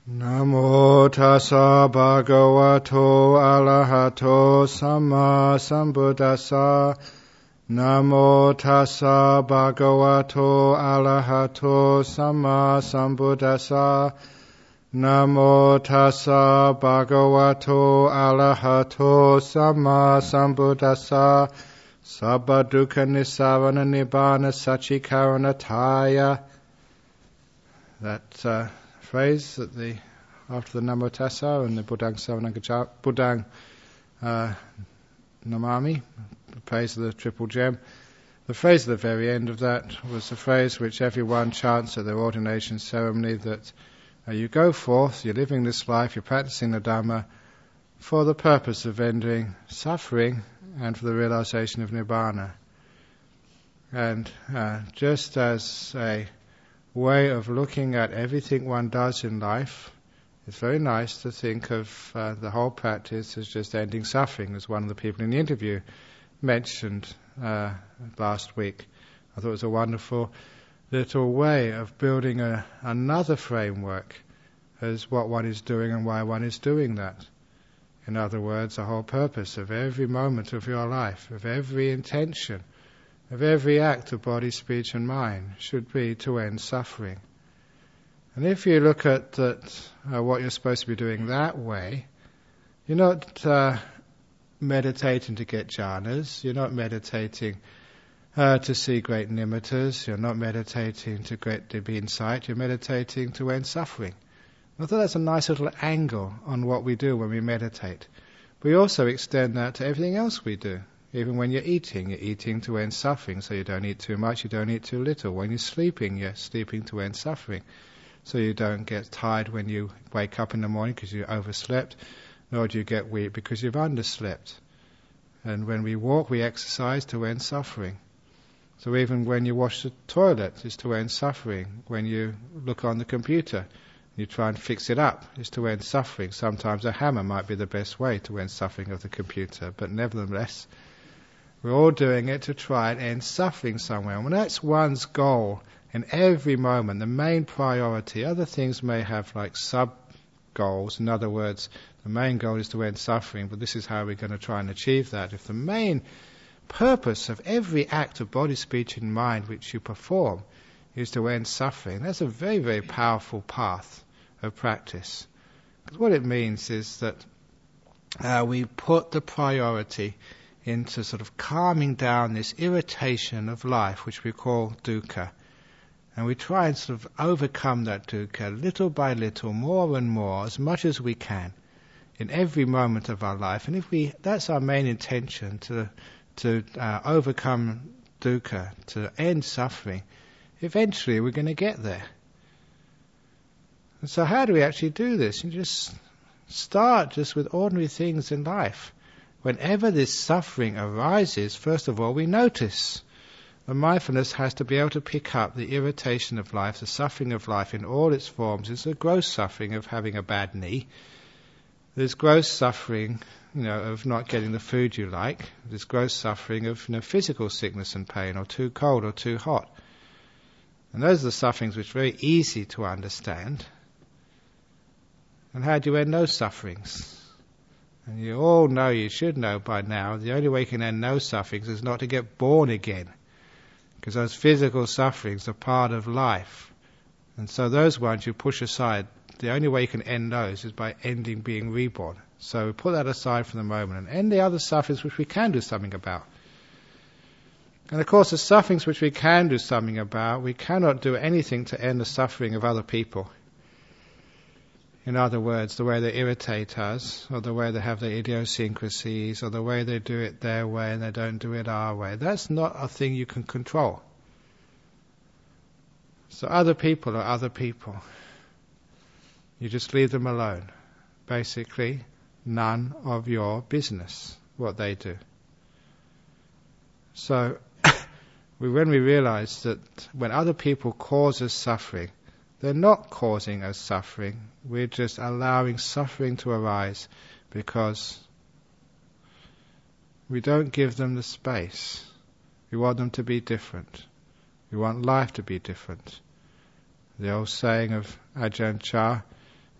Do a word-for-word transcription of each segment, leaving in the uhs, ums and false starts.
Namo tassa bhagavato arahato samma sambuddhassa. Namo tassa bhagavato arahato samma sambuddhassa. Namo tassa bhagavato arahato samma sambuddhassa. Sabba dukkha nissarana nibbana satchikaranataya. That uh, phrase at the after the Namo Tassa and the Buddhang Savanang Buddhang uh, Namami, the praise of the Triple Gem. The phrase at the very end of that was the phrase which everyone chants at their ordination ceremony, that uh, you go forth, you're living this life, you're practicing the Dhamma for the purpose of ending suffering and for the realization of Nibbana. And uh, just as a way of looking at everything one does in life, it's very nice to think of uh, the whole practice as just ending suffering, as one of the people in the interview mentioned uh, last week. I thought it was a wonderful little way of building a, another framework as what one is doing and why one is doing that. In other words, the whole purpose of every moment of your life, of every intention, of every act of body, speech and mind should be to end suffering. And if you look at that, uh, what you're supposed to be doing that way, you're not uh, meditating to get jhanas, you're not meditating uh, to see great nimittas, you're not meditating to get deep insight, you're meditating to end suffering. I thought that's a nice little angle on what we do when we meditate. We also extend that to everything else we do. Even when you're eating, you're eating to end suffering, so you don't eat too much, you don't eat too little. When you're sleeping, you're sleeping to end suffering, so you don't get tired when you wake up in the morning because you overslept, nor do you get weak because you've underslept. And when we walk, we exercise to end suffering. So even when you wash the toilet, it's to end suffering. When you look on the computer, you try and fix it up, it's to end suffering. Sometimes a hammer might be the best way to end suffering of the computer, but nevertheless, we're all doing it to try and end suffering somewhere. And when that's one's goal in every moment, the main priority, other things may have like sub-goals. In other words, the main goal is to end suffering, but this is how we're going to try and achieve that. If the main purpose of every act of body, speech and mind which you perform is to end suffering, that's a very, very powerful path of practice. Because what it means is that uh, we put the priority into sort of calming down this irritation of life, which we call dukkha. And we try and sort of overcome that dukkha little by little, more and more, as much as we can, in every moment of our life. And if we, that's our main intention, to to uh, overcome dukkha, to end suffering, eventually we're going to get there. And so how do we actually do this? You just start just with ordinary things in life. Whenever this suffering arises, first of all, we notice. The mindfulness has to be able to pick up the irritation of life, the suffering of life in all its forms. It's the gross suffering of having a bad knee. There's gross suffering, you know, of not getting the food you like. There's gross suffering of, you know, physical sickness and pain, or too cold or too hot. And those are the sufferings which are very easy to understand. And how do you end those sufferings? And you all know, you should know by now, the only way you can end those sufferings is not to get born again. Because those physical sufferings are part of life. And so those ones you push aside, the only way you can end those is by ending being reborn. So we put that aside for the moment and end the other sufferings which we can do something about. And of course the sufferings which we can do something about, we cannot do anything to end the suffering of other people. In other words, the way they irritate us, or the way they have their idiosyncrasies, or the way they do it their way and they don't do it our way. That's not a thing you can control. So other people are other people. You just leave them alone. Basically, none of your business what they do. So we, when we realize that when other people cause us suffering, they're not causing us suffering. We're just allowing suffering to arise because we don't give them the space. We want them to be different. We want life to be different. The old saying of Ajahn Chah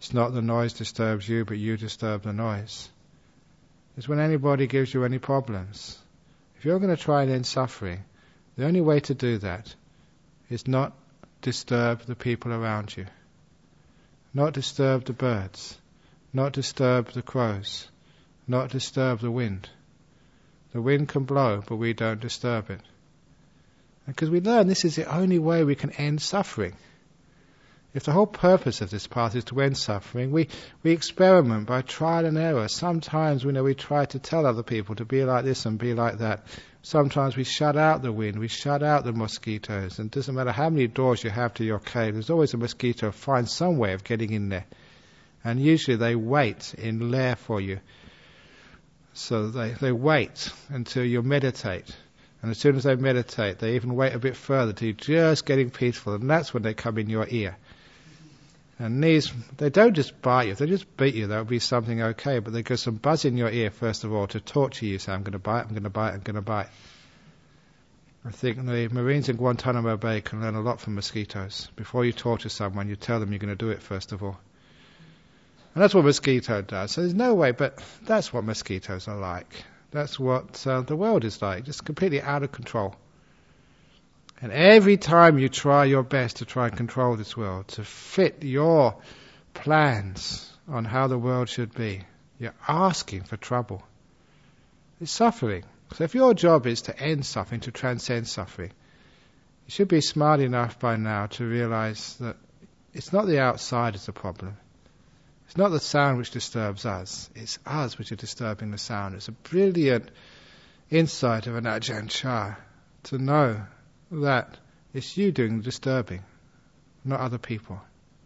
It's not the noise disturbs you, but you disturb the noise. It's when anybody gives you any problems. If you're going to try and end suffering, the only way to do that is not disturb the people around you. Not disturb the birds. Not disturb the crows. Not disturb the wind. The wind can blow, but we don't disturb it. Because we learn this is the only way we can end suffering. If the whole purpose of this path is to end suffering, we, we experiment by trial and error. Sometimes we know we try to tell other people to be like this and be like that. Sometimes we shut out the wind, we shut out the mosquitoes. And it doesn't matter how many doors you have to your cave, there's always a mosquito find some way of getting in there. And usually they wait in lair for you. So they, they wait until you meditate. And as soon as they meditate, they even wait a bit further till you're just getting peaceful. And that's when they come in your ear. And these, they don't just bite you. If they just beat you, that would be something okay. But they go some buzz in your ear, first of all, to torture you. Say, I'm going to bite, I'm going to bite, I'm going to bite. I think the Marines in Guantanamo Bay can learn a lot from mosquitoes. Before you torture someone, you tell them you're going to do it, first of all. And that's what mosquito does. So there's no way, but that's what mosquitoes are like. That's what uh, the world is like, just completely out of control. And every time you try your best to try and control this world, to fit your plans on how the world should be, you're asking for trouble. It's suffering. So if your job is to end suffering, to transcend suffering, you should be smart enough by now to realize that it's not the outside that's the problem. It's not the sound which disturbs us. It's us which are disturbing the sound. It's a brilliant insight of an Ajahn Chah to know that it's you doing the disturbing, not other people.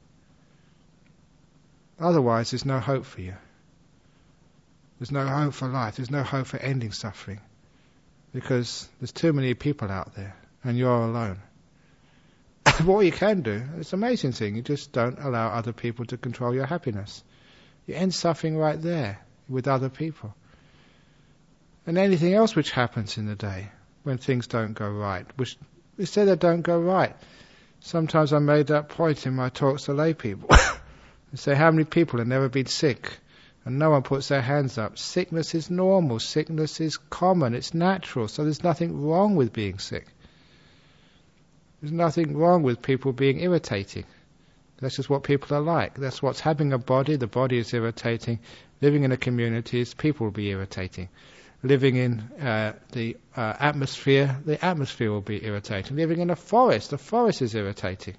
Otherwise, there's no hope for you. There's no hope for life. There's no hope for ending suffering. Because there's too many people out there, and you're alone. What you can do, it's an amazing thing, you just don't allow other people to control your happiness. You end suffering right there, with other people. And anything else which happens in the day, when things don't go right, which we say they don't go right. Sometimes I made that point in my talks to lay people. I say, how many people have never been sick? And no one puts their hands up. Sickness is normal, sickness is common, it's natural, so there's nothing wrong with being sick. There's nothing wrong with people being irritating. That's just what people are like. That's what's having a body. The body is irritating. Living in a community, is people will be irritating. Living in uh, the uh, atmosphere, the atmosphere will be irritating. Living in a forest, the forest is irritating.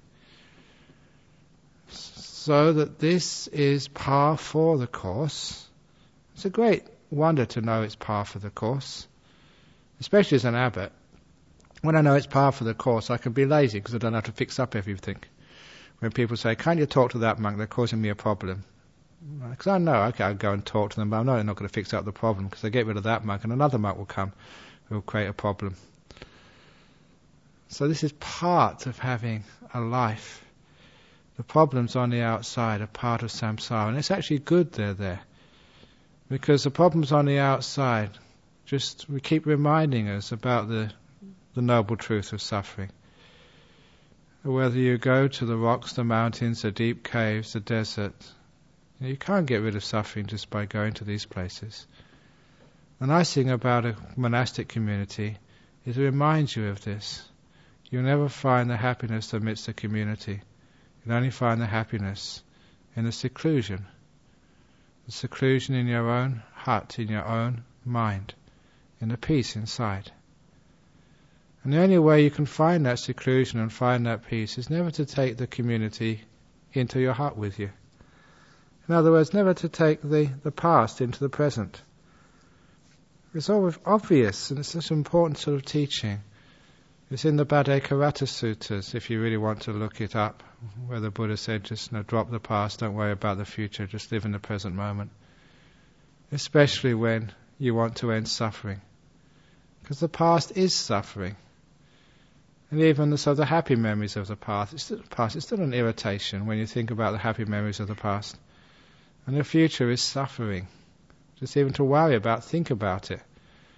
So that this is par for the course. It's a great wonder to know it's par for the course, especially as an abbot. When I know it's par for the course, I can be lazy because I don't have to fix up everything. When people say, can't you talk to that monk, they're causing me a problem. Because I know, okay, I'll go and talk to them, but I know they're not going to fix up the problem because they get rid of that monk and another monk will come who will create a problem. So this is part of having a life. The problems on the outside are part of samsara, and it's actually good they're there. Because the problems on the outside, just we keep reminding us about the the noble truth of suffering. Whether you go to the rocks, the mountains, the deep caves, the desert, you can't get rid of suffering just by going to these places. The nice thing about a monastic community is it reminds you of this. You'll never find the happiness amidst the community. You'll only find the happiness in the seclusion. The seclusion in your own hut, in your own mind, in the peace inside. And the only way you can find that seclusion and find that peace is never to take the community into your hut with you. In other words, never to take the, the past into the present. It's all obvious, and it's such an important sort of teaching. It's in the Bhaddekaratta Suttas, if you really want to look it up, where the Buddha said, just you know, drop the past, don't worry about the future, just live in the present moment. Especially when you want to end suffering. Because the past is suffering. And even the, so the happy memories of the past, it's still, past, it's still an irritation when you think about the happy memories of the past. And the future is suffering. Just even to worry about, think about it.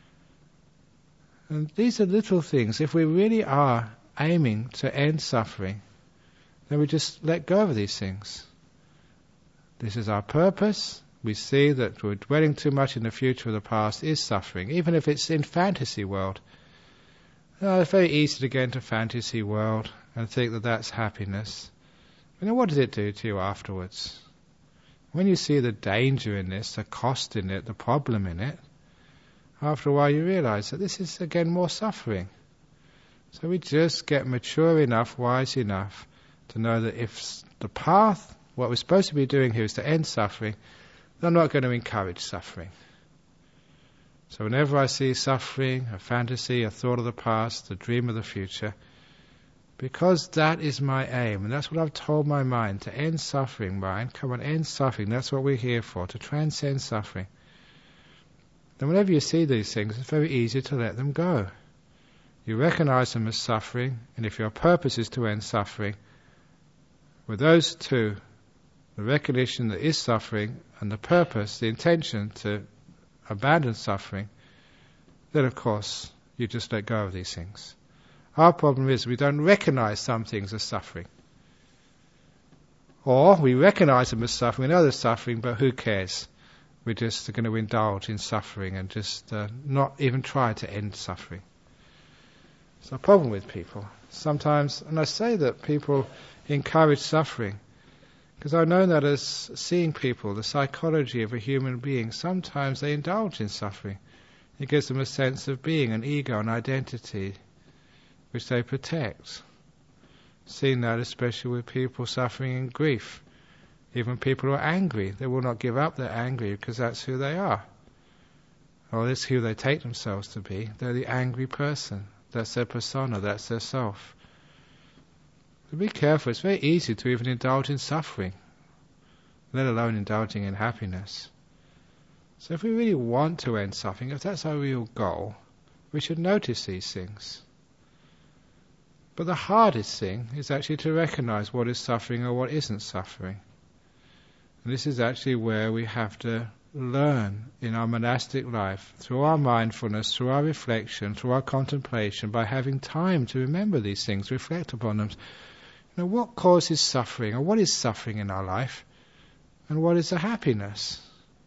And these are little things. If we really are aiming to end suffering, then we just let go of these things. this is our purpose. We see that we're dwelling too much in the future or the past is suffering, even if it's in fantasy world. You know, it's very easy to get into fantasy world and think that that's happiness. You know, what does it do to you afterwards? When you see the danger in this, the cost in it, the problem in it, after a while you realize that this is again more suffering. So we just get mature enough, wise enough to know that if the path, what we're supposed to be doing here is to end suffering, then I'm not going to encourage suffering. So whenever I see suffering, a fantasy, a thought of the past, a dream of the future, because that is my aim, and that's what I've told my mind, to end suffering, mind, come on, end suffering, that's what we're here for, to transcend suffering. Then whenever you see these things, it's very easy to let them go. You recognize them as suffering, and if your purpose is to end suffering, with those two, the recognition that is suffering and the purpose, the intention to abandon suffering, then of course you just let go of these things. Our problem is we don't recognize some things as suffering. Or we recognize them as suffering, we know they're suffering, but who cares? We're just going to indulge in suffering and just uh, not even try to end suffering. It's a problem with people. Sometimes, and I say that people encourage suffering, because I know that as seeing people, the psychology of a human being, sometimes they indulge in suffering. It gives them a sense of being, an ego, an identity, which they protect. Seen that especially with people suffering in grief. Even people who are angry, they will not give up their anger because that's who they are. Or that's who they take themselves to be. They're the angry person. That's their persona, that's their self. So be careful, it's very easy to even indulge in suffering, let alone indulging in happiness. So if we really want to end suffering, if that's our real goal, we should notice these things. But the hardest thing is actually to recognize what is suffering or what isn't suffering. And this is actually where we have to learn in our monastic life, through our mindfulness, through our reflection, through our contemplation, by having time to remember these things, reflect upon them. You know, what causes suffering, or what is suffering in our life, and what is the happiness?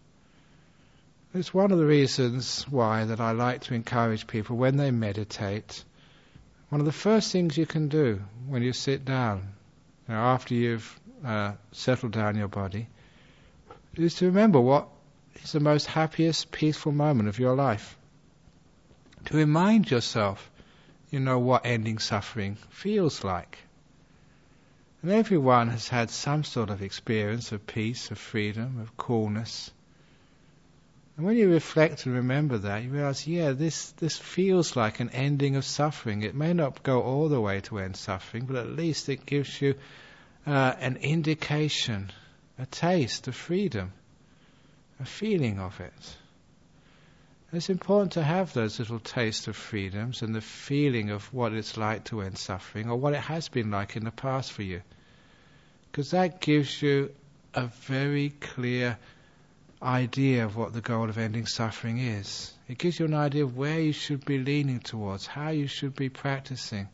It's one of the reasons why that I like to encourage people when they meditate. One of the first things you can do when you sit down, you know, after you've uh, settled down your body, is to remember what is the most happiest, peaceful moment of your life. To remind yourself, you know, what ending suffering feels like. And everyone has had some sort of experience of peace, of freedom, of coolness. And when you reflect and remember that, you realize, yeah, this, this feels like an ending of suffering. It may not go all the way to end suffering, but at least it gives you uh, an indication, a taste of freedom, a feeling of it. And it's important to have those little tastes of freedoms and the feeling of what it's like to end suffering, or what it has been like in the past for you. Because that gives you a very clear idea of what the goal of ending suffering is. It gives you an idea of where you should be leaning towards, how you should be practicing.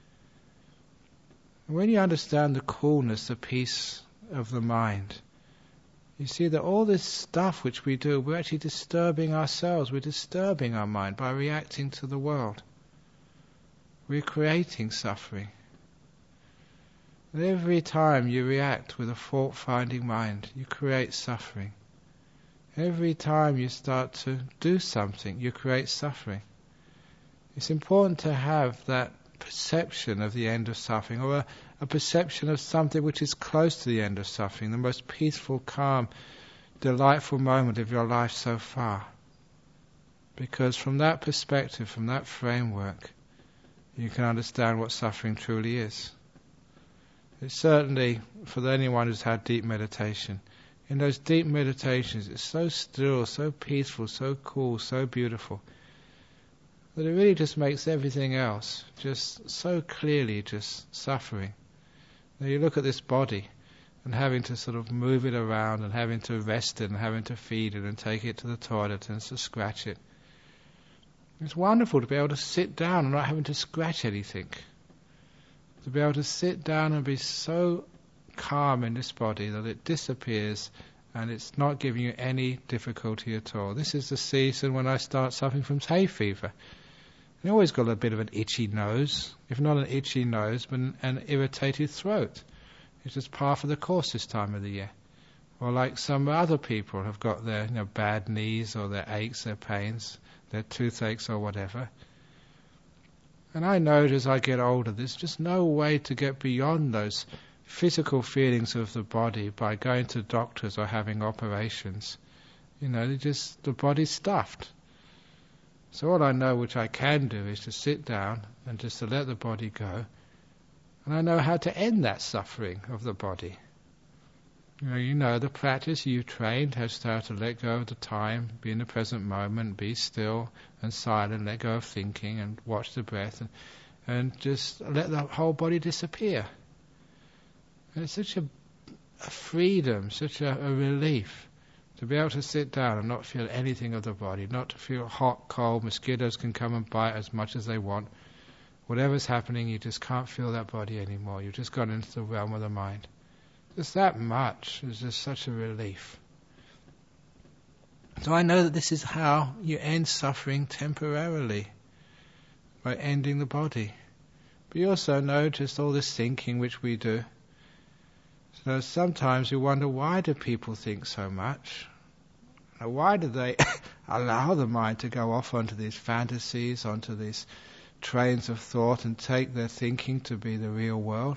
And when you understand the coolness, the peace of the mind, you see that all this stuff which we do, we're actually disturbing ourselves, we're disturbing our mind by reacting to the world. We're creating suffering. And every time you react with a fault-finding mind, you create suffering. Every time you start to do something, you create suffering. It's important to have that perception of the end of suffering, or a, a perception of something which is close to the end of suffering, the most peaceful, calm, delightful moment of your life so far. Because from that perspective, from that framework, you can understand what suffering truly is. It's certainly, for anyone who's had deep meditation, in those deep meditations, it's so still, so peaceful, so cool, so beautiful, that it really just makes everything else just so clearly just suffering. Now you look at this body and having to sort of move it around and having to rest it and having to feed it and take it to the toilet and to scratch it. It's wonderful to be able to sit down and not having to scratch anything. To be able to sit down and be so calm in this body that it disappears and it's not giving you any difficulty at all. This is the season when I start suffering from hay fever. I always got a bit of an itchy nose, if not an itchy nose, but an, an irritated throat. It's just part of the course this time of the year. Or like some other people have got their you know, bad knees or their aches, their pains, their toothaches or whatever. And I know as I get older, there's just no way to get beyond those physical feelings of the body by going to doctors or having operations. You know, they just the body's stuffed. So all I know which I can do is to sit down and just to let the body go. And I know how to end that suffering of the body. You know, you know the practice you've trained has to how to let go of the time, be in the present moment, be still and silent, let go of thinking and watch the breath and, and just let the whole body disappear. And it's such a, a freedom, such a, a relief to be able to sit down and not feel anything of the body, not to feel hot, cold, mosquitoes can come and bite as much as they want. Whatever's happening, you just can't feel that body anymore. You've just gone into the realm of the mind. Just that much is just such a relief. So I know that this is how you end suffering temporarily, by ending the body. But you also know just all this thinking which we do. So sometimes you wonder, why do people think so much? Now, why do they allow the mind to go off onto these fantasies, onto these trains of thought and take their thinking to be the real world?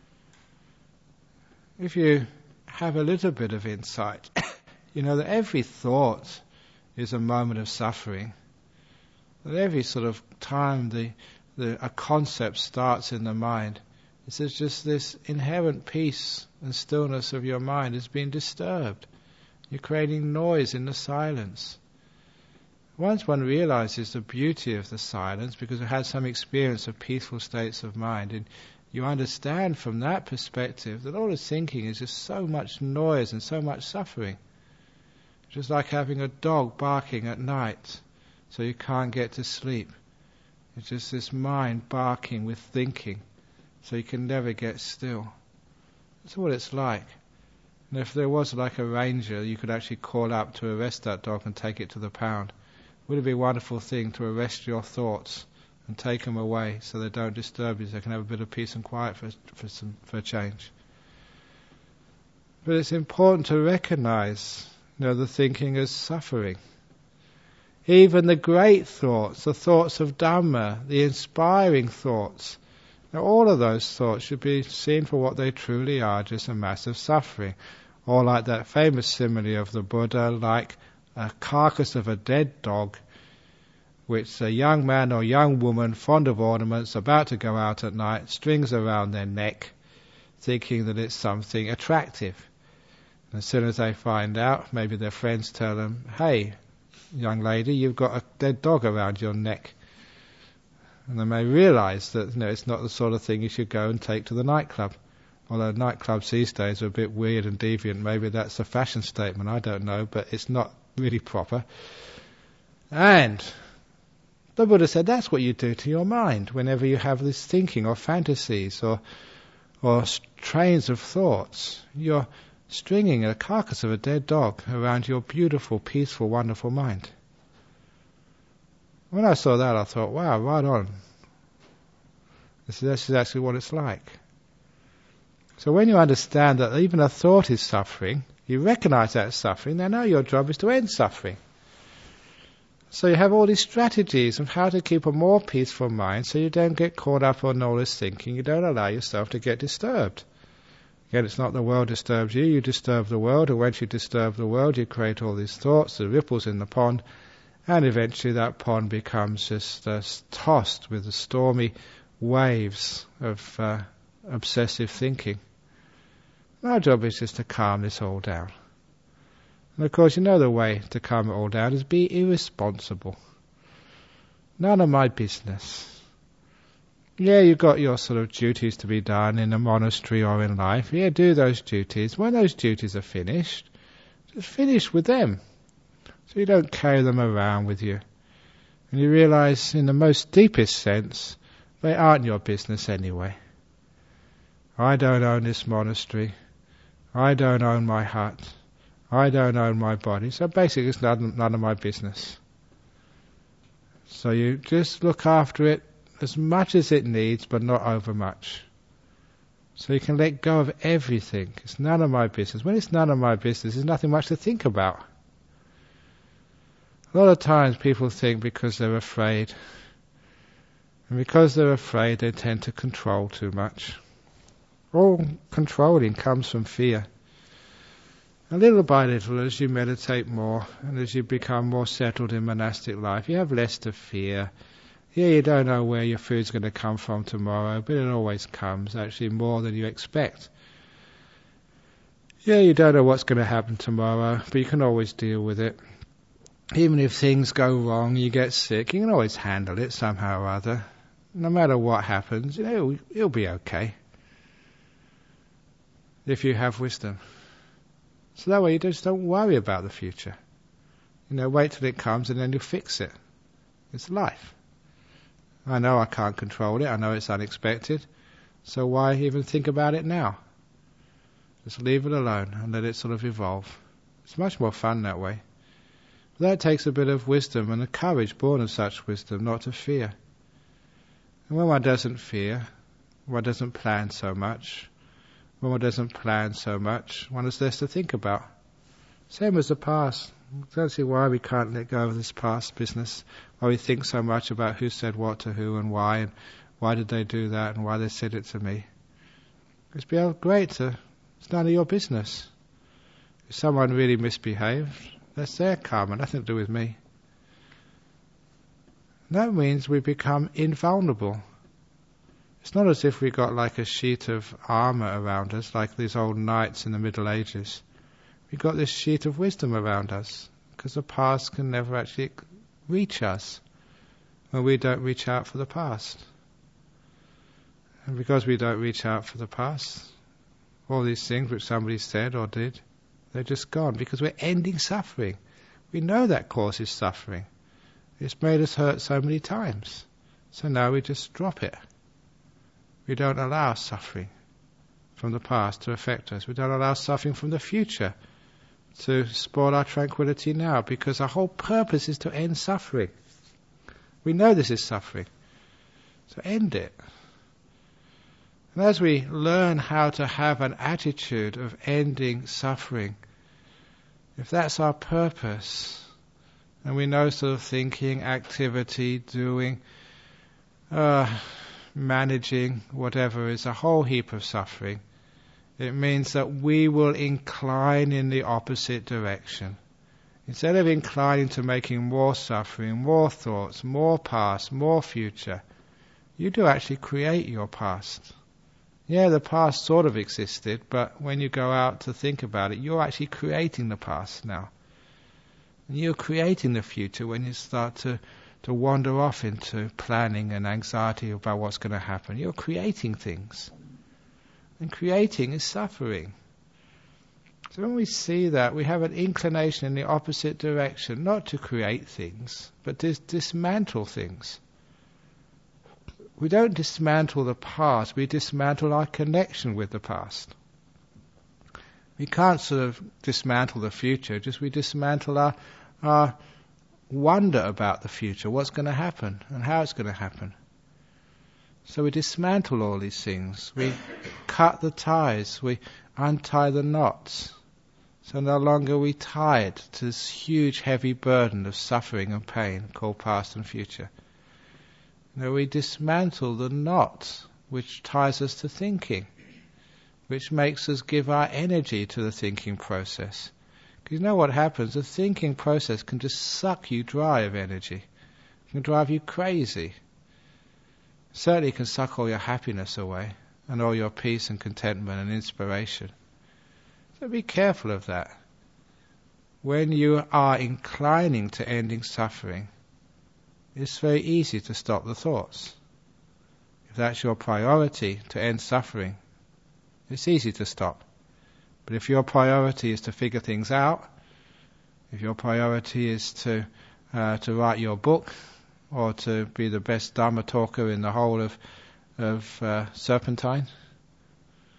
If you have a little bit of insight, you know that every thought is a moment of suffering. That every sort of time the, the a concept starts in the mind, it's just this inherent peace and stillness of your mind is being disturbed. You're creating noise in the silence. Once one realizes the beauty of the silence, because it has some experience of peaceful states of mind, and you understand from that perspective that all this thinking is just so much noise and so much suffering. Just like having a dog barking at night so you can't get to sleep. It's just this mind barking with thinking so you can never get still. That's what it's like. And if there was like a ranger you could actually call up to arrest that dog and take it to the pound, would it be a wonderful thing to arrest your thoughts and take them away so they don't disturb you, so they can have a bit of peace and quiet for for some for a change. But it's important to recognize, you know, the thinking as suffering. Even the great thoughts, the thoughts of Dhamma, the inspiring thoughts, now all of those thoughts should be seen for what they truly are, just a massive suffering. Or like that famous simile of the Buddha, like a carcass of a dead dog, which a young man or young woman fond of ornaments about to go out at night strings around their neck thinking that it's something attractive. And as soon as they find out, maybe their friends tell them, hey, young lady, you've got a dead dog around your neck. And they may realize that, you know, it's not the sort of thing you should go and take to the nightclub. Although nightclubs these days are a bit weird and deviant, maybe that's a fashion statement, I don't know, but it's not really proper. And the Buddha said that's what you do to your mind whenever you have this thinking or fantasies or or trains of thoughts. You're stringing a carcass of a dead dog around your beautiful, peaceful, wonderful mind. When I saw that, I thought, wow, right on. This is, this is actually what it's like. So when you understand that even a thought is suffering, you recognize that suffering, then now your job is to end suffering. So you have all these strategies of how to keep a more peaceful mind so you don't get caught up on all this thinking, you don't allow yourself to get disturbed. Again, it's not the world disturbs you, you disturb the world, and once you disturb the world you create all these thoughts, the ripples in the pond, and eventually that pond becomes just uh, tossed with the stormy waves of uh, obsessive thinking. Our job is just to calm this all down. And of course, you know the way to calm it all down is be irresponsible. None of my business. Yeah, you've got your sort of duties to be done in a monastery or in life. Yeah, do those duties. When those duties are finished, just finish with them. So you don't carry them around with you. And you realize, in the most deepest sense, they aren't your business anyway. I don't own this monastery. I don't own my hut. I don't own my body. So basically it's none, none of my business. So you just look after it as much as it needs, but not over much. So you can let go of everything. It's none of my business. When it's none of my business, there's nothing much to think about. A lot of times people think because they're afraid. And because they're afraid, they tend to control too much. All controlling comes from fear. And little by little, as you meditate more, and as you become more settled in monastic life, you have less to fear. Yeah, you don't know where your food's going to come from tomorrow, but it always comes, actually more than you expect. Yeah, you don't know what's going to happen tomorrow, but you can always deal with it. Even if things go wrong, you get sick, you can always handle it somehow or other. No matter what happens, you know, it'll, it'll be okay. If you have wisdom. So that way you just don't worry about the future. You know, wait till it comes and then you fix it. It's life. I know I can't control it, I know it's unexpected, so why even think about it now? Just leave it alone and let it sort of evolve. It's much more fun that way. But that takes a bit of wisdom and a courage born of such wisdom, not to fear. And when one doesn't fear, one doesn't plan so much. When one doesn't plan so much, one has less to think about. Same as the past. I don't see why we can't let go of this past business, why we think so much about who said what to who and why, and why did they do that and why they said it to me. It's been great to, it's none of your business. If someone really misbehaved, that's their karma, nothing to do with me. And that means we become invulnerable. It's not as if we got like a sheet of armour around us, like these old knights in the Middle Ages. We've got this sheet of wisdom around us, because the past can never actually reach us when we don't reach out for the past. And because we don't reach out for the past, all these things which somebody said or did, they're just gone, because we're ending suffering. We know that causes suffering. It's made us hurt so many times. So now we just drop it. We don't allow suffering from the past to affect us. We don't allow suffering from the future to spoil our tranquility now, because our whole purpose is to end suffering. We know this is suffering, so end it. And as we learn how to have an attitude of ending suffering, if that's our purpose, and we know sort of thinking, activity, doing, uh, managing, whatever is a whole heap of suffering, it means that we will incline in the opposite direction. Instead of inclining to making more suffering, more thoughts, more past, more future, you do actually create your past. Yeah, the past sort of existed, but when you go out to think about it, you're actually creating the past now. And you're creating the future when you start to, to wander off into planning and anxiety about what's going to happen. You're creating things. And creating is suffering. So when we see that, we have an inclination in the opposite direction, not to create things, but to dismantle things. We don't dismantle the past, we dismantle our connection with the past. We can't sort of dismantle the future, just we dismantle our, our wonder about the future, what's going to happen and how it's going to happen. So we dismantle all these things. We cut the ties. We untie the knots. So no longer are we tied to this huge, heavy burden of suffering and pain called past and future. No, we dismantle the knot which ties us to thinking, which makes us give our energy to the thinking process. Because you know what happens? The thinking process can just suck you dry of energy. It can drive you crazy. Certainly can suck all your happiness away and all your peace and contentment and inspiration. So be careful of that. When you are inclining to ending suffering, it's very easy to stop the thoughts. If that's your priority, to end suffering, it's easy to stop. But if your priority is to figure things out, if your priority is to uh, to write your book, or to be the best Dharma talker in the whole of of uh, Serpentine,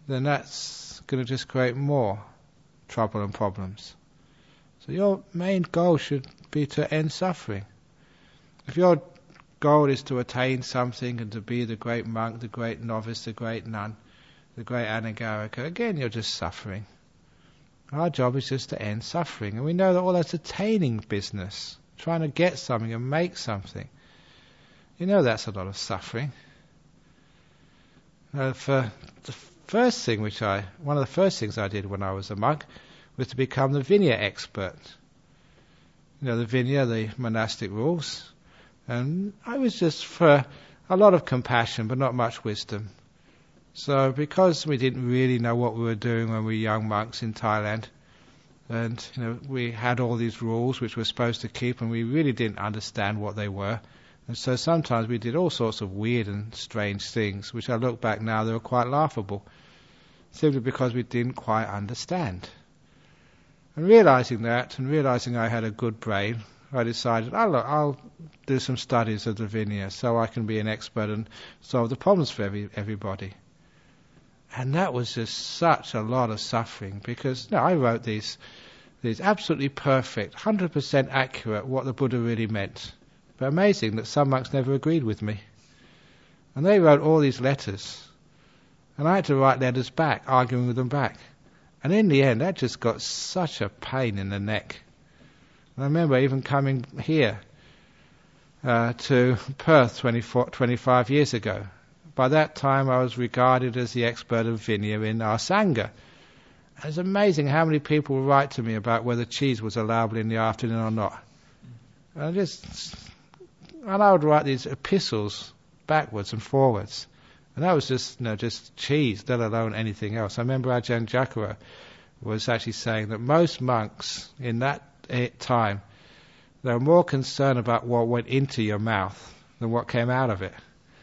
then that's going to just create more trouble and problems. So your main goal should be to end suffering. If your goal is to attain something and to be the great monk, the great novice, the great nun, the great anagarika, again you're just suffering. Our job is just to end suffering. And we know that all that's attaining business, trying to get something and make something. You know that's a lot of suffering. Uh, for the first thing which I, one of the first things I did when I was a monk was to become the Vinaya expert. You know, the Vinaya, the monastic rules. And I was just for a lot of compassion, but not much wisdom. So because we didn't really know what we were doing when we were young monks in Thailand, and you know we had all these rules which we're supposed to keep, and we really didn't understand what they were. And so sometimes we did all sorts of weird and strange things, which I look back now, they were quite laughable, simply because we didn't quite understand. And realizing that, and realizing I had a good brain, I decided, oh look, I'll do some studies of the Vinaya so I can be an expert and solve the problems for every, everybody. And that was just such a lot of suffering, because you know, I wrote these, these absolutely perfect, one hundred percent accurate what the Buddha really meant. But amazing that some monks never agreed with me. And they wrote all these letters. And I had to write letters back, arguing with them back. And in the end, that just got such a pain in the neck. And I remember even coming here uh, to Perth twenty-four, twenty-five years ago. By that time, I was regarded as the expert of Vinaya in our Sangha. It's amazing how many people would write to me about whether cheese was allowable in the afternoon or not. And I just, and I would write these epistles backwards and forwards. And that was just, you know, just cheese, let alone anything else. I remember Ajahn Jakara was actually saying that most monks in that time, they were more concerned about what went into your mouth than what came out of it.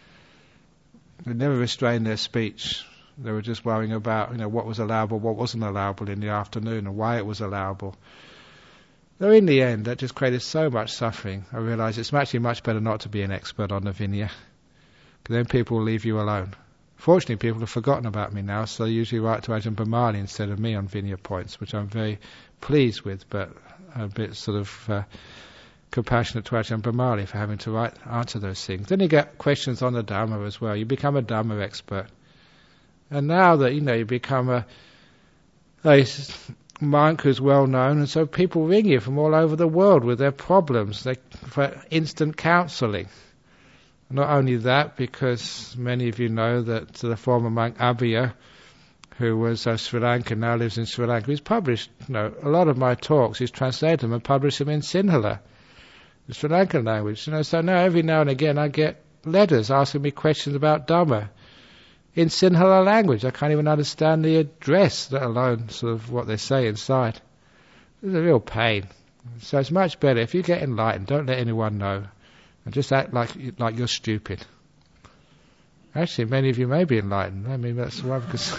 They never restrained their speech. They were just worrying about, you know, what was allowable, what wasn't allowable in the afternoon, and why it was allowable. Though in the end, that just created so much suffering. I realised it's actually much better not to be an expert on the Vinaya, because then people will leave you alone. Fortunately, people have forgotten about me now, so they usually write to Ajahn Brahmali instead of me on Vinaya points, which I'm very pleased with, but a bit sort of uh, compassionate to Ajahn Brahmali for having to write, answer those things. Then you get questions on the Dhamma as well. You become a Dhamma expert. And now that, you know, you become a, a monk who's well known, and so people ring you from all over the world with their problems they, for instant counselling. Not only that, because many of you know that the former monk Abhiya, who was uh, Sri Lankan, now lives in Sri Lanka, he's published, you know, a lot of my talks, he's translated them and published them in Sinhala, the Sri Lankan language. You know, so now every now and again I get letters asking me questions about Dhamma in Sinhala language. I can't even understand the address, let alone sort of what they say inside. It's a real pain. So it's much better if you get enlightened, don't let anyone know, and just act like like you're stupid. Actually, many of you may be enlightened. I mean, that's why, because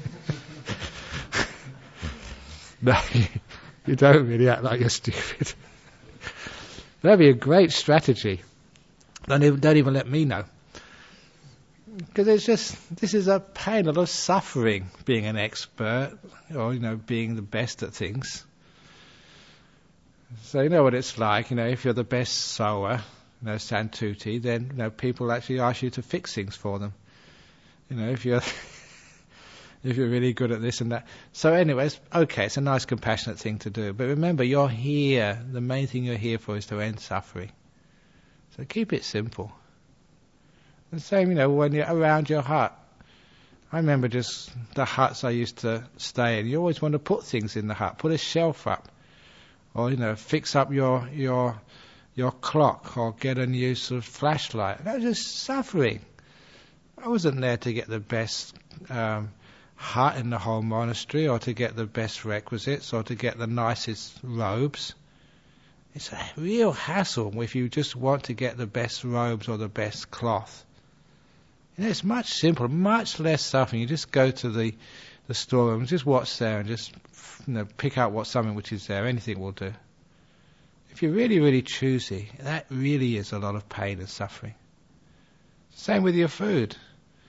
no, you don't really act like you're stupid. That'd be a great strategy. Don't even, don't even let me know. Because it's just, this is a pain, a lot of suffering, being an expert, or, you know, being the best at things. So you know what it's like, you know, if you're the best sewer, you know, Santuti, then, you know, people actually ask you to fix things for them. You know, if you're, if you're really good at this and that. So anyways, okay, it's a nice compassionate thing to do. But remember, you're here, the main thing you're here for is to end suffering. So keep it simple. The same, you know, when you're around your hut. I remember just the huts I used to stay in. You always want to put things in the hut. Put a shelf up. Or, you know, fix up your your your clock, or get a new sort of flashlight. That was just suffering. I wasn't there to get the best um, hut in the whole monastery, or to get the best requisites, or to get the nicest robes. It's a real hassle if you just want to get the best robes or the best cloth. You know, it's much simpler, much less suffering. You just go to the, the storeroom and just what's there, and just, you know, pick out what's something which is there. Anything will do. If you're really, really choosy, that really is a lot of pain and suffering. Same with your food.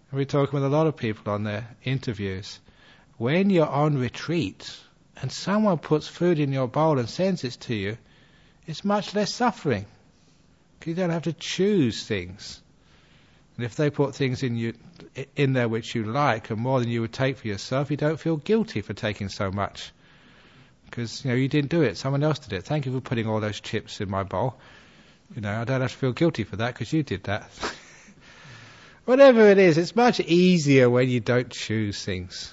We talk with a lot of people on their interviews. When you're on retreat and someone puts food in your bowl and sends it to you, it's much less suffering. You don't have to choose things. And if they put things in you in there which you like and more than you would take for yourself, you don't feel guilty for taking so much. Because, you know, you didn't do it, someone else did it. Thank you for putting all those chips in my bowl. You know, I don't have to feel guilty for that because you did that. Whatever it is, it's much easier when you don't choose things.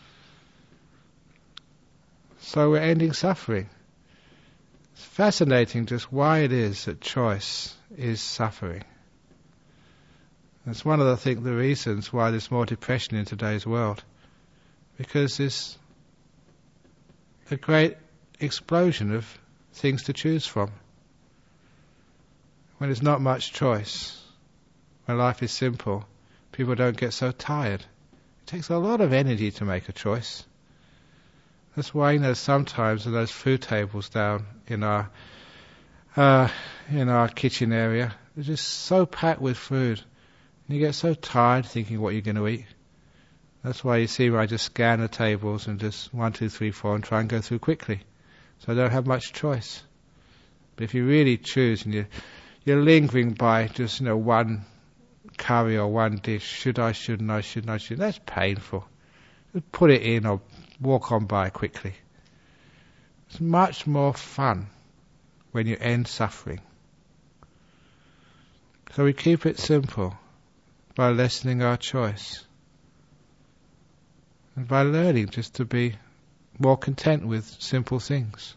So we're ending suffering. It's fascinating just why it is that choice is suffering. That's one of the, I think, the reasons why there's more depression in today's world. Because there's a great explosion of things to choose from. When there's not much choice, when life is simple, people don't get so tired. It takes a lot of energy to make a choice. That's why, you know, sometimes in those food tables down in our uh, in our kitchen area, they're just so packed with food. And you get so tired thinking what you're going to eat. That's why you see where I just scan the tables and just one, two, three, four and try and go through quickly. So I don't have much choice. But if you really choose and you, you're lingering by just, you know, one curry or one dish, should I, shouldn't I, shouldn't I, shouldn't I, that's painful. Just put it in or walk on by quickly. It's much more fun when you end suffering. So we keep it simple by lessening our choice. And by learning just to be more content with simple things.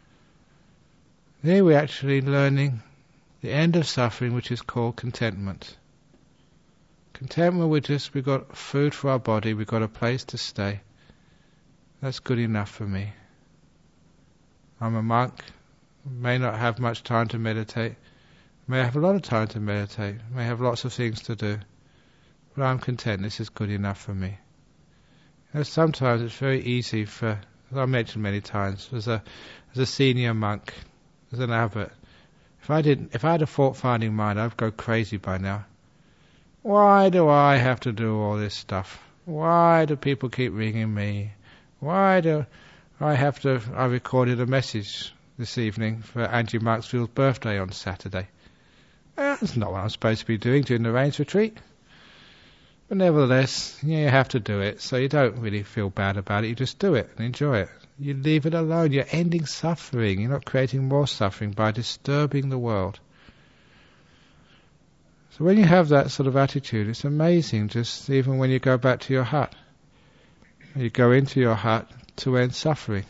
There we're actually learning the end of suffering, which is called contentment. Contentment, we just, we've got food for our body, we've got a place to stay. That's good enough for me. I'm a monk, may not have much time to meditate, may have a lot of time to meditate, may have lots of things to do, but I'm content, this is good enough for me. You know, sometimes it's very easy for, as I mentioned many times, as a as a senior monk, as an abbot, if I didn't, if I had a fault-finding mind, I'd go crazy by now. Why do I have to do all this stuff? Why do people keep ringing me? Why do I have to... I recorded a message this evening for Angie Marksfield's birthday on Saturday. Well, that's not what I'm supposed to be doing during the rains retreat. But nevertheless, yeah, you have to do it, so you don't really feel bad about it. You just do it and enjoy it. You leave it alone. You're ending suffering. You're not creating more suffering by disturbing the world. So when you have that sort of attitude, it's amazing, just even when you go back to your hut. You go into your hut to end suffering.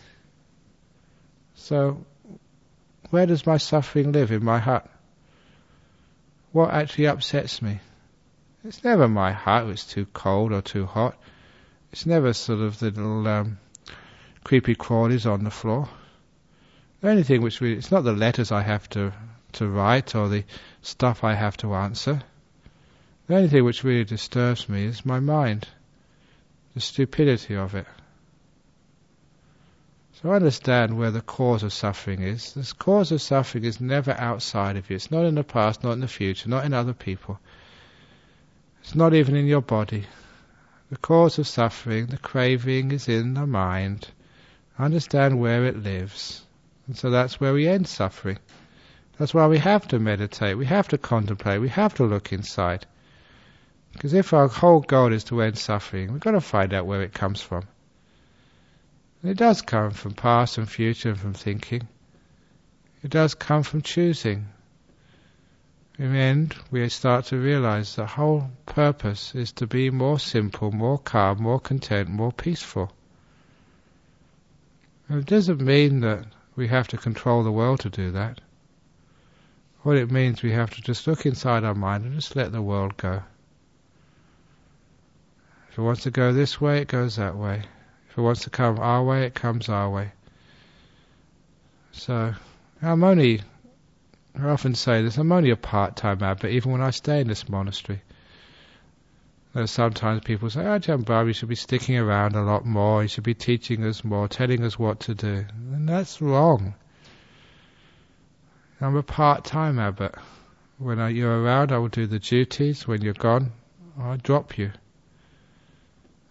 So, where does my suffering live? In my hut. What actually upsets me? It's never my hut, it's too cold or too hot. It's never sort of the little um, creepy crawlies on the floor. The only thing which really, it's not the letters I have to, to write or the stuff I have to answer. The only thing which really disturbs me is my mind. The stupidity of it. So I understand where the cause of suffering is. The cause of suffering is never outside of you. It's not in the past, not in the future, not in other people. It's not even in your body. The cause of suffering, the craving, is in the mind. Understand where it lives. And so that's where we end suffering. That's why we have to meditate, we have to contemplate, we have to look inside. Because if our whole goal is to end suffering, we've got to find out where it comes from. And it does come from past and future and from thinking. It does come from choosing. In the end, we start to realize the whole purpose is to be more simple, more calm, more content, more peaceful. And it doesn't mean that we have to control the world to do that. What it means, we have to just look inside our mind and just let the world go. If it wants to go this way, it goes that way. If it wants to come our way, it comes our way. So, I'm only, I often say this, I'm only a part-time abbot, even when I stay in this monastery. There's sometimes people say, oh, Ajahn Brahm, you should be sticking around a lot more, you should be teaching us more, telling us what to do. And that's wrong. I'm a part-time abbot. When I, you're around, I will do the duties. When you're gone, I'll drop you.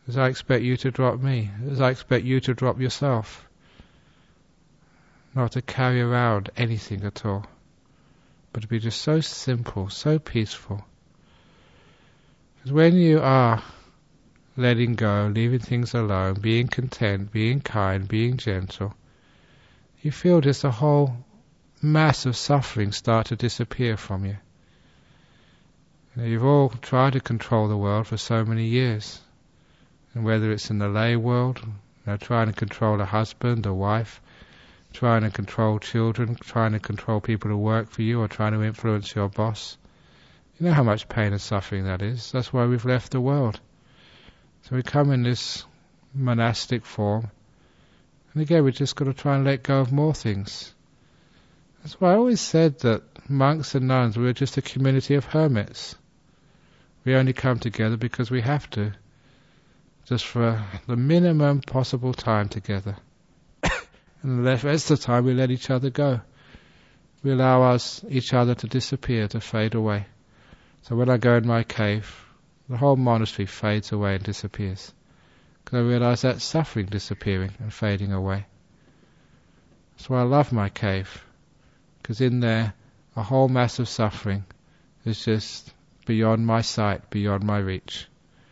as I expect you to drop me, as I expect you to drop yourself. Not to carry around anything at all, but to be just so simple, so peaceful. Because when you are letting go, leaving things alone, being content, being kind, being gentle, you feel just a whole mass of suffering start to disappear from you. You know, you've all tried to control the world for so many years, and whether it's in the lay world, you know, trying to control a husband, a wife, trying to control children, trying to control people who work for you, or trying to influence your boss. You know how much pain and suffering that is. That's why we've left the world. So we come in this monastic form, and again we've just got to try and let go of more things. That's why I always said that monks and nuns, we're just a community of hermits. We only come together because we have to, just for the minimum possible time together. And the rest of the time we let each other go. We allow us, each other to disappear, to fade away. So when I go in my cave, the whole monastery fades away and disappears. Because I realize that's suffering disappearing and fading away. That's why I love my cave. Because in there, a whole mass of suffering is just beyond my sight, beyond my reach.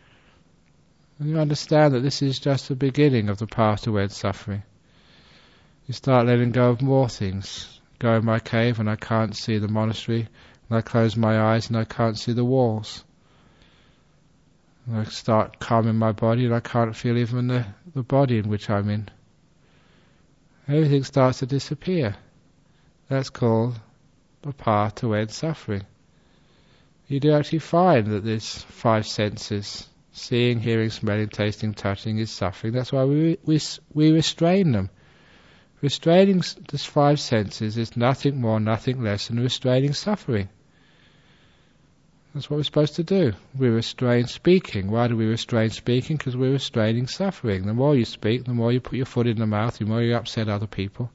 And you understand that this is just the beginning of the path to end suffering. You start letting go of more things. Go in my cave and I can't see the monastery, and I close my eyes and I can't see the walls. And I start calming my body and I can't feel even the, the body in which I'm in. Everything starts to disappear. That's called the path to end suffering. You do actually find that these five senses, seeing, hearing, smelling, tasting, touching, is suffering. That's why we we, we restrain them. Restraining these five senses is nothing more, nothing less than restraining suffering. That's what we're supposed to do. We restrain speaking. Why do we restrain speaking? Because we're restraining suffering. The more you speak, the more you put your foot in the mouth, the more you upset other people.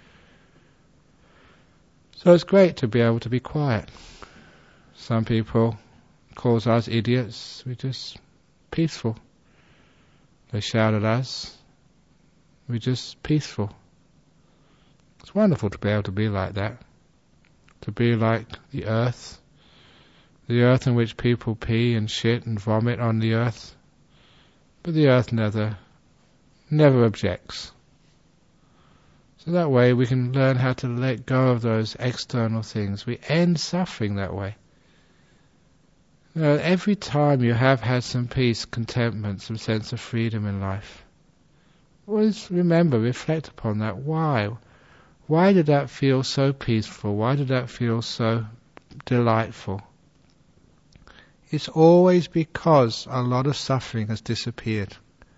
So it's great to be able to be quiet. Some people call us idiots. We're just peaceful. They shout at us. We're just peaceful. It's wonderful to be able to be like that. To be like the earth. The earth in which people pee and shit and vomit on the earth. But the earth never, never objects. So that way we can learn how to let go of those external things. We end suffering that way. You know, every time you have had some peace, contentment, some sense of freedom in life, always remember, reflect upon that. Why? Why did that feel so peaceful? Why did that feel so delightful? It's always because a lot of suffering has disappeared.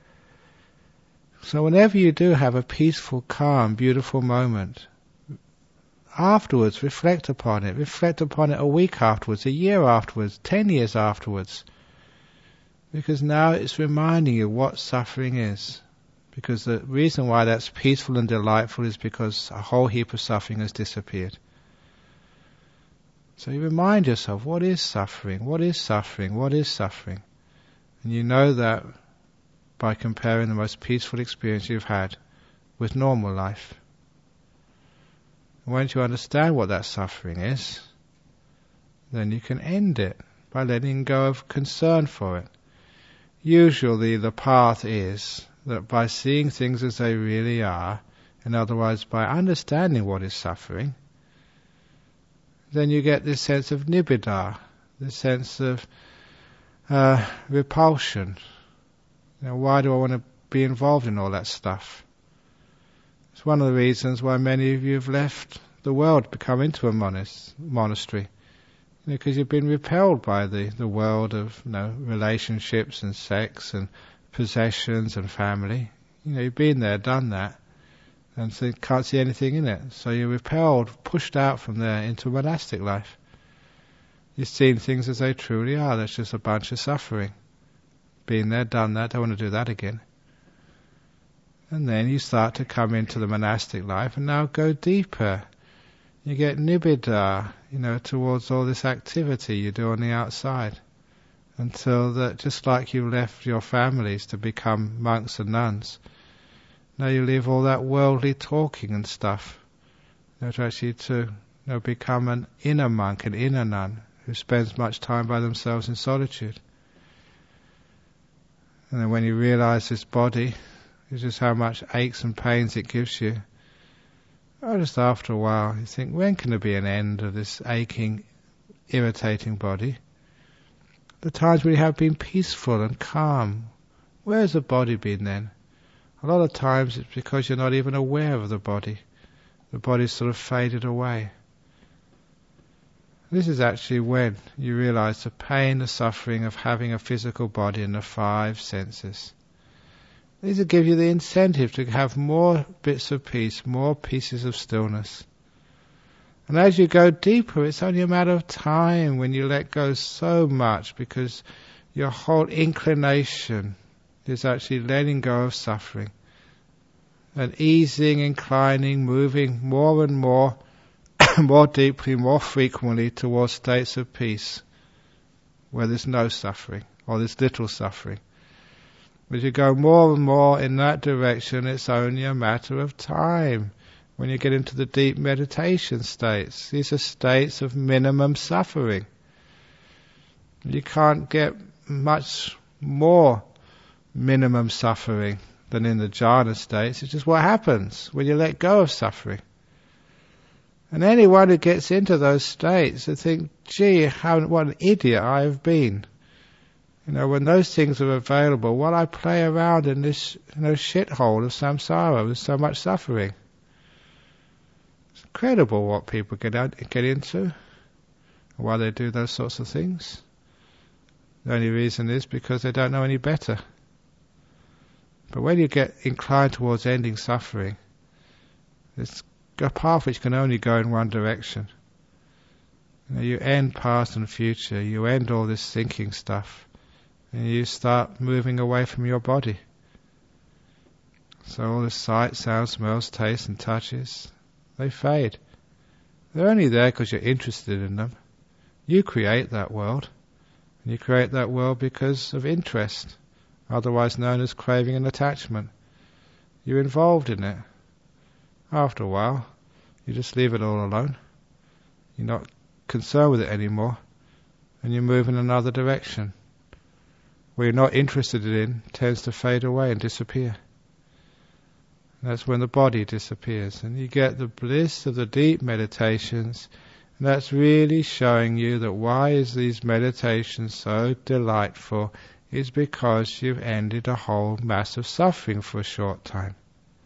So whenever you do have a peaceful, calm, beautiful moment, afterwards reflect upon it. Reflect upon it a week afterwards, a year afterwards, ten years afterwards. Because now it's reminding you what suffering is. Because the reason why that's peaceful and delightful is because a whole heap of suffering has disappeared. So you remind yourself, what is suffering? What is suffering? What is suffering? And you know that by comparing the most peaceful experience you've had with normal life. And once you understand what that suffering is, then you can end it by letting go of concern for it. Usually the path is that by seeing things as they really are, and otherwise by understanding what is suffering, then you get this sense of nibbida, this sense of uh, repulsion. You know, why do I want to be involved in all that stuff? It's one of the reasons why many of you have left the world to come into a monas- monastery. You know, because you've been repelled by the, the world of you know, relationships and sex and possessions and family. You know, you've been there, done that, and so you can't see anything in it. So you're repelled, pushed out from there into monastic life. You've seen things as they truly are. That's just a bunch of suffering. Been there, done that, don't want to do that again. And then you start to come into the monastic life and now go deeper. You get nibbida, you know, towards all this activity you do on the outside. until that, just like you left your families to become monks and nuns, now you leave all that worldly talking and stuff. You know, to actually to you know, become an inner monk, an inner nun, who spends much time by themselves in solitude. And then when you realize this body is just how much aches and pains it gives you, oh, just after a while you think, when can there be an end of this aching, irritating body? The times when you have been peaceful and calm, where's the body been then? A lot of times it's because you're not even aware of the body. The body's sort of faded away. This is actually when you realize the pain, the suffering of having a physical body and the five senses. These will give you the incentive to have more bits of peace, more pieces of stillness. And as you go deeper, it's only a matter of time when you let go so much, because your whole inclination is actually letting go of suffering and easing, inclining, moving more and more, more deeply, more frequently towards states of peace where there's no suffering or there's little suffering. As you go more and more in that direction, it's only a matter of time when you get into the deep meditation states. These are states of minimum suffering. You can't get much more minimum suffering than in the jhana states. It's just what happens when you let go of suffering. And anyone who gets into those states, they think, gee, how, what an idiot I have been. You know, when those things are available, while I play around in this you know, shithole of samsara with so much suffering. It's incredible what people get out, get into, why they do those sorts of things. The only reason is because they don't know any better. But when you get inclined towards ending suffering, it's a path which can only go in one direction. You know, you end past and future, you end all this thinking stuff, and you start moving away from your body. So all the sight, sound, smells, tastes and touches, they fade. They're only there because you're interested in them. You create that world, and you create that world because of interest, otherwise known as craving and attachment. You're involved in it. After a while, you just leave it all alone. You're not concerned with it anymore, and you move in another direction. What you're not interested in tends to fade away and disappear. And that's when the body disappears, and you get the bliss of the deep meditations. And that's really showing you that why is these meditations so delightful is because you've ended a whole mass of suffering for a short time.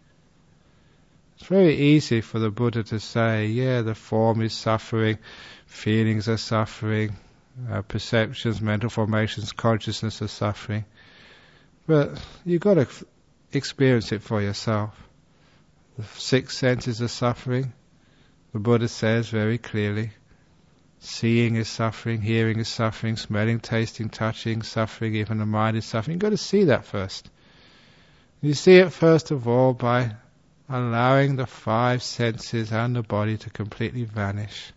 It's very easy for the Buddha to say, yeah, the form is suffering, feelings are suffering, uh, perceptions, mental formations, consciousness are suffering. But you've got to f- experience it for yourself. The six senses are suffering. The Buddha says very clearly, seeing is suffering, hearing is suffering, smelling, tasting, touching, suffering, even the mind is suffering. You've got to see that first. You see it first of all by allowing the five senses and the body to completely vanish.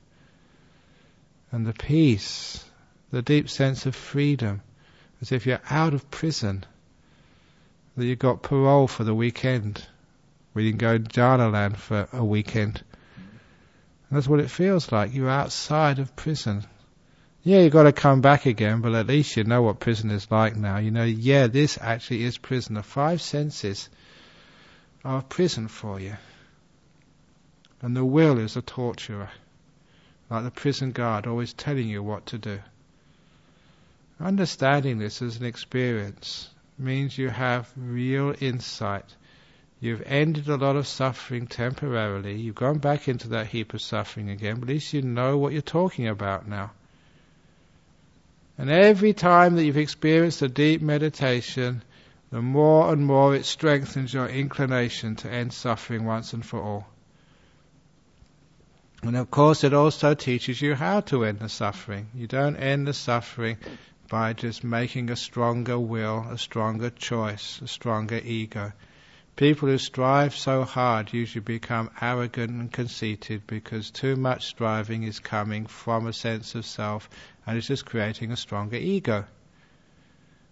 And the peace, the deep sense of freedom, as if you're out of prison, that you got parole for the weekend, where you can go to jhana land for a weekend. And that's what it feels like. You're outside of prison. Yeah, you've got to come back again, but at least you know what prison is like now. You know, yeah, this actually is prison. The five senses are a prison for you. And the will is a torturer, like the prison guard always telling you what to do. Understanding this as an experience means you have real insight. You've ended a lot of suffering temporarily. You've gone back into that heap of suffering again, but at least you know what you're talking about now. And every time that you've experienced a deep meditation, the more and more it strengthens your inclination to end suffering once and for all. And of course it also teaches you how to end the suffering. You don't end the suffering by just making a stronger will, a stronger choice, a stronger ego. People who strive so hard usually become arrogant and conceited because too much striving is coming from a sense of self and it's just creating a stronger ego.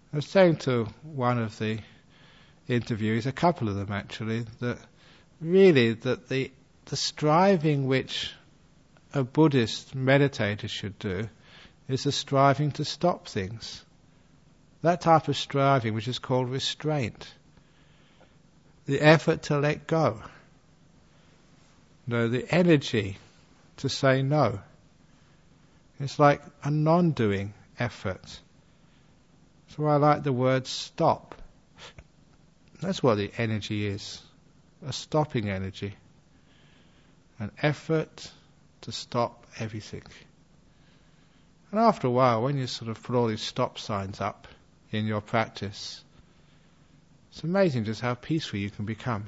I was saying to one of the interviewees, a couple of them actually, that really that the the striving which a Buddhist meditator should do is the striving to stop things. That type of striving which is called restraint. The effort to let go. No, the energy to say no. It's like a non-doing effort. That's why I like the word stop. That's what the energy is. A stopping energy. An effort to stop everything. And after a while, when you sort of put all these stop signs up in your practice, it's amazing just how peaceful you can become.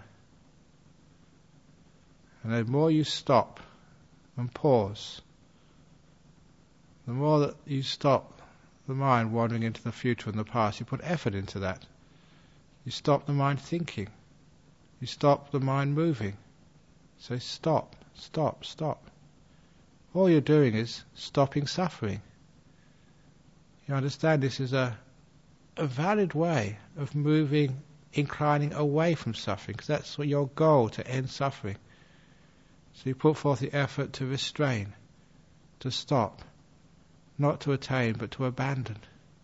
And the more you stop and pause, the more that you stop the mind wandering into the future and the past, you put effort into that. You stop the mind thinking. You stop the mind moving. So stop, stop, stop. All you're doing is stopping suffering. You understand this is a, a valid way of moving, inclining away from suffering, because that's what your goal, to end suffering. So you put forth the effort to restrain, to stop, not to attain but to abandon.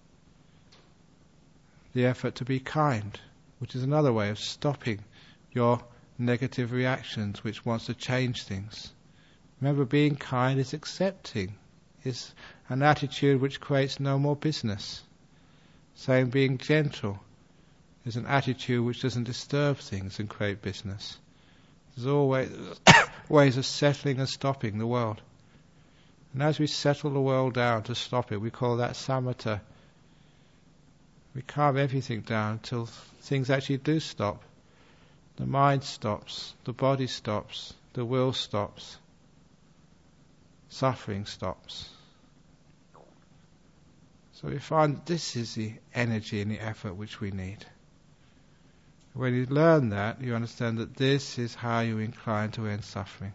The effort to be kind, which is another way of stopping your negative reactions which wants to change things. Remember, being kind is accepting, is an attitude which creates no more business. Same, being gentle is an attitude which doesn't disturb things and create business. There's always ways of settling and stopping the world. And as we settle the world down to stop it, we call that samatha. We calm everything down until things actually do stop. The mind stops, the body stops, the will stops, suffering stops. So we find this is the energy and the effort which we need. When you learn that, you understand that this is how you incline to end suffering.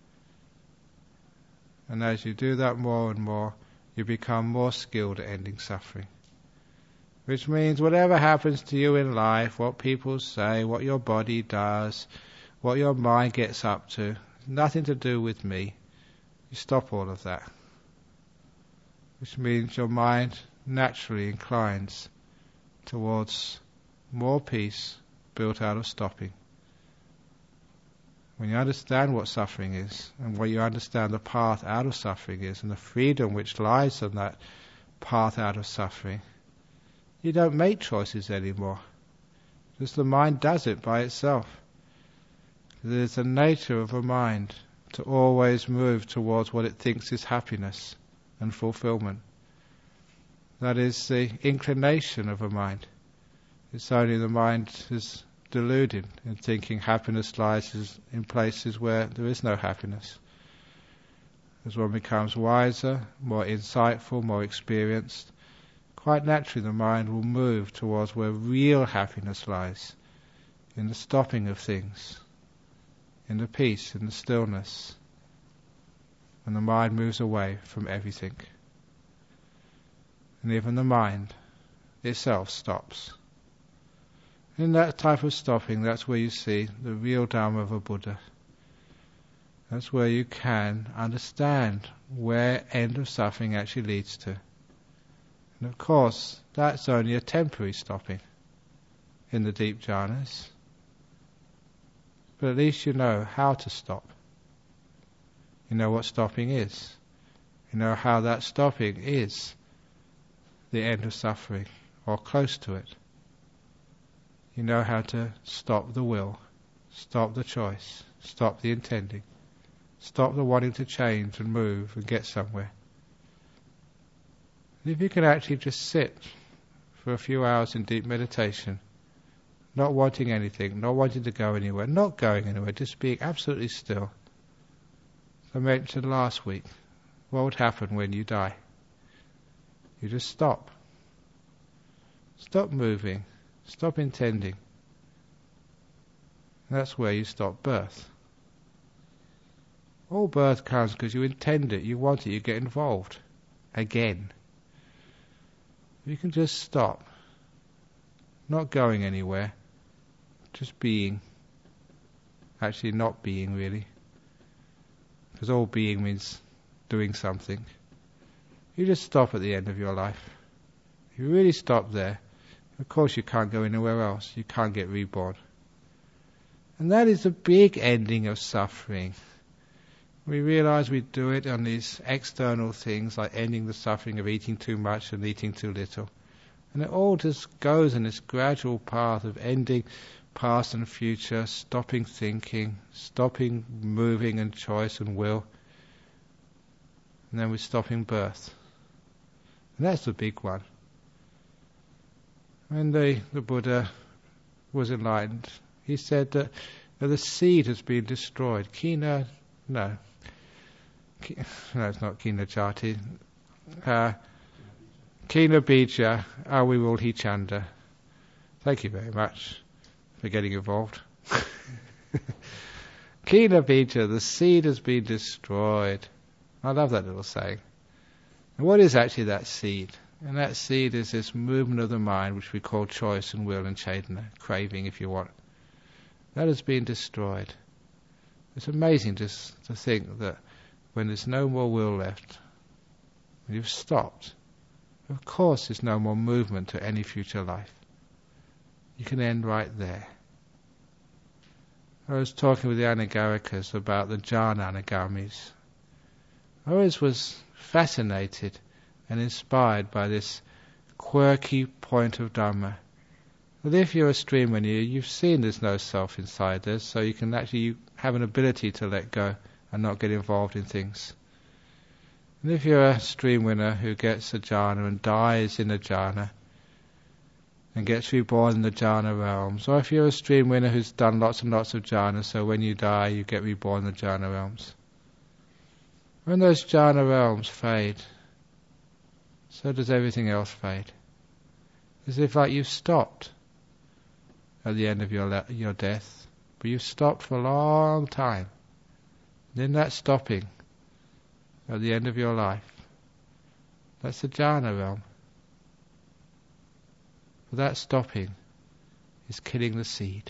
And as you do that more and more, you become more skilled at ending suffering. Which means whatever happens to you in life, what people say, what your body does, what your mind gets up to, nothing to do with me. You stop all of that. Which means your mind naturally inclines towards more peace built out of stopping. When you understand what suffering is, and when you understand the path out of suffering is, and the freedom which lies on that path out of suffering, you don't make choices anymore. Just the mind does it by itself. There's a nature of a mind to always move towards what it thinks is happiness and fulfillment. That is the inclination of a mind. It's only the mind is deluded in thinking happiness lies in places where there is no happiness. As one becomes wiser, more insightful, more experienced, quite naturally the mind will move towards where real happiness lies, in the stopping of things, in the peace, in the stillness, and the mind moves away from everything. And even the mind itself stops. In that type of stopping, that's where you see the real Dharma of a Buddha. That's where you can understand where end of suffering actually leads to. And of course, that's only a temporary stopping in the deep jhanas. But at least you know how to stop. You know what stopping is. You know how that stopping is the end of suffering, or close to it. You know how to stop the will, stop the choice, stop the intending, stop the wanting to change and move and get somewhere. And if you can actually just sit for a few hours in deep meditation, not wanting anything, not wanting to go anywhere, not going anywhere, just being absolutely still. I mentioned last week, what would happen when you die? You just stop. Stop moving. Stop intending. That's where you stop birth. All birth comes because you intend it, you want it, you get involved. Again. You can just stop. not going anywhere, just being. Actually not being, really. Because all being means doing something. You just stop at the end of your life. You really stop there. Of course you can't go anywhere else. You can't get reborn. And that is the big ending of suffering. We realize we do it on these external things, like ending the suffering of eating too much and eating too little. And it all just goes in this gradual path of ending past and future, stopping thinking, stopping moving and choice and will. And then we're stopping birth. And that's the big one. When the, the Buddha was enlightened, he said that, that the seed has been destroyed. Kina, no. Ki, no, it's not Kina Jati. Uh, Kina Bija, Awiwul Chanda. Thank you very much for getting involved. Kina Bija, the seed has been destroyed. I love that little saying. And what is actually that seed? And that seed is this movement of the mind which we call choice and will and chetana, craving if you want. That has been destroyed. It's amazing just to think that when there's no more will left, when you've stopped, of course there's no more movement to any future life. You can end right there. I was talking with the Anagarikas about the jhana anagamis. I always was fascinated and inspired by this quirky point of Dhamma. Well, if you're a stream winner, you've seen there's no self inside there, so you can actually have an ability to let go and not get involved in things. And if you're a stream winner who gets a jhana and dies in a jhana and gets reborn in the jhana realms, or if you're a stream winner who's done lots and lots of jhanas, so when you die you get reborn in the jhana realms. When those jhana realms fade, so does everything else fade. As if like you've stopped at the end of your le- your death, but you've stopped for a long time. And in that stopping, at the end of your life, that's the jhana realm. But that stopping is killing the seed.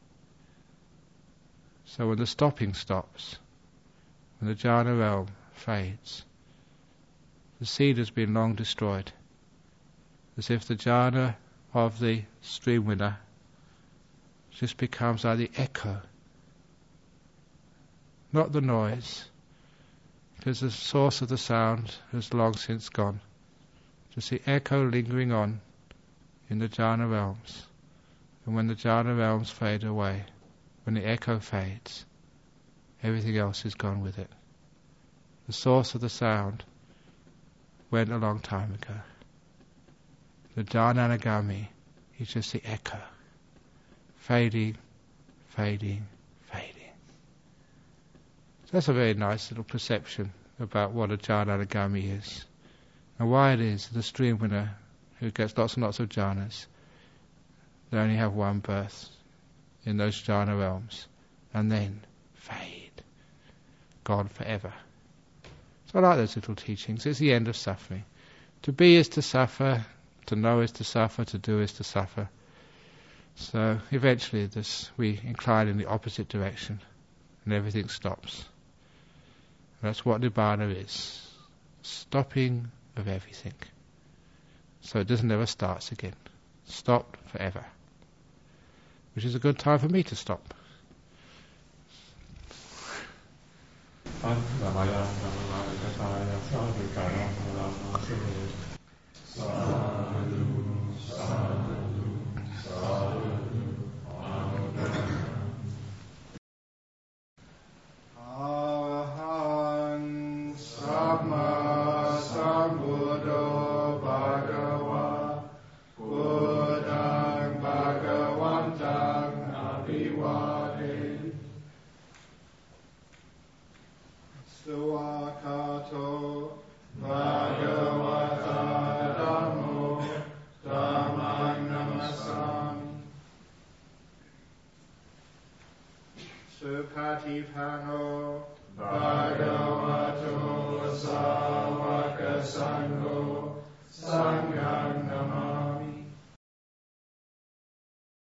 So when the stopping stops, when the jhana realm fades, the seed has been long destroyed, as if the jhana of the stream winner just becomes like the echo, not the noise, because the source of the sound has long since gone. Just the echo lingering on in the jhana realms. And when the jhana realms fade away, when the echo fades, everything else is gone with it. The source of the sound went a long time ago. The jhana anagami is just the echo, fading, fading, fading. So that's a very nice little perception about what a jhana anagami is, and why it is the stream winner who gets lots and lots of jhanas, they only have one birth in those jhana realms, and then fade, gone forever. So I like those little teachings. It's the end of suffering. To be is to suffer, to know is to suffer, to do is to suffer. So eventually this we incline in the opposite direction and everything stops. And that's what Nibbana is. Stopping of everything. So it doesn't ever starts again. Stopped forever. Which is a good time for me to stop. Supatipano Bhagavato Savaka Sangho Sangham Namah